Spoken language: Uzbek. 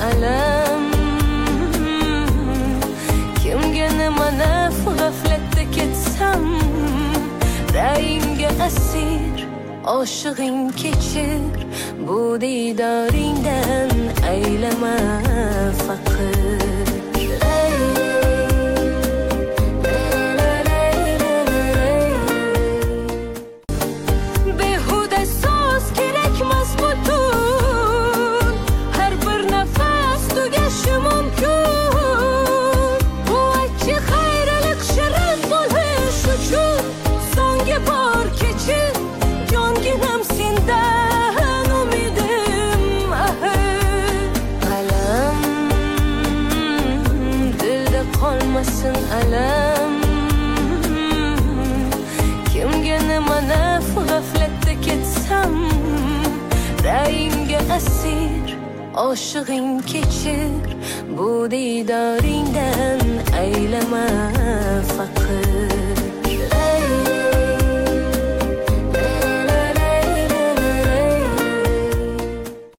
alam. Kimga nima naf g'aflatda ketsam, rayingga asir oshig'ing kechir, bu diydoringdan aylama faqir. Qolmasin alam. Kimga nima naf g'aflatda ketsam, rayingga asir oshig'ing kechir, bu diydoringdan